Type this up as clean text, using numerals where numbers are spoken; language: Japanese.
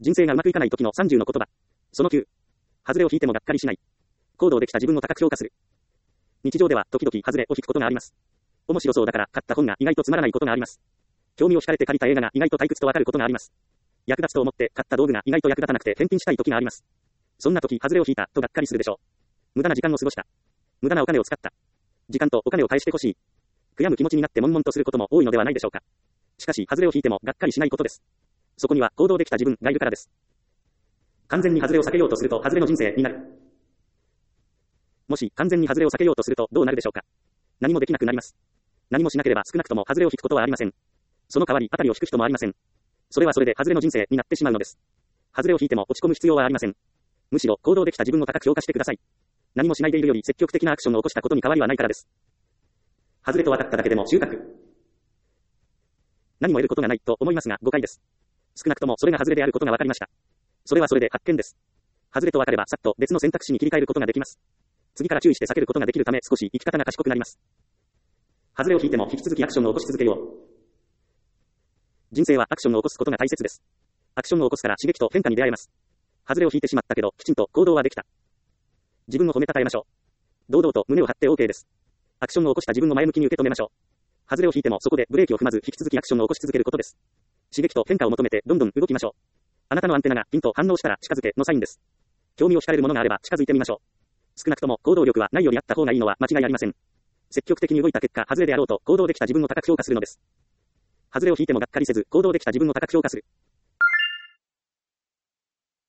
人生がうまくいかない時の30の言葉。その9。外れを引いてもがっかりしない。行動できた自分を高く評価する。日常では時々外れを引くことがあります。面白そうだから買った本が意外とつまらないことがあります。興味を惹かれて借りた映画が意外と退屈とわかることがあります。役立つと思って買った道具が意外と役立たなくて返品したい時があります。そんな時外れを引いたとがっかりするでしょう。無駄な時間を過ごした。無駄なお金を使った。時間とお金を返してほしい。悔やむ気持ちになって悶々とすることも多いのではないでしょうか。しかし外れを引いてもがっかりしないことです。そこには行動できた自分がいるからです。完全に外れを避けようとすると外れの人生になる。もし完全に外れを避けようとするとどうなるでしょうか。何もできなくなります。何もしなければ少なくとも外れを引くことはありません。その代わり当たりを引く人もありません。それはそれで外れの人生になってしまうのです。外れを引いても落ち込む必要はありません。むしろ行動できた自分を高く評価してください。何もしないでいるより積極的なアクションを起こしたことに変わりはないからです。外れと分かっただけでも収穫。何も得ることがないと思いますが誤解です。少なくともそれが外れであることが分かりました。それはそれで発見です。外れと分かればさっと別の選択肢に切り替えることができます。次から注意して避けることができるため少し生き方が賢くなります。外れを引いても引き続きアクションを起こし続けよう。人生はアクションを起こすことが大切です。アクションを起こすから刺激と変化に出会えます。外れを引いてしまったけどきちんと行動はできた。自分を褒めたたえましょう。堂々と胸を張って OK です。アクションを起こした自分を前向きに受け止めましょう。外れを引いてもそこでブレーキを踏まず引き続きアクションを起こし続けることです。刺激と変化を求めてどんどん動きましょう。あなたのアンテナがピンと反応したら近づけのサインです。興味を惹かれるものがあれば近づいてみましょう。少なくとも行動力はないよりあった方がいいのは間違いありません。積極的に動いた結果外れであろうと行動できた自分を高く評価するのです。外れを引いてもがっかりせず行動できた自分を高く評価する。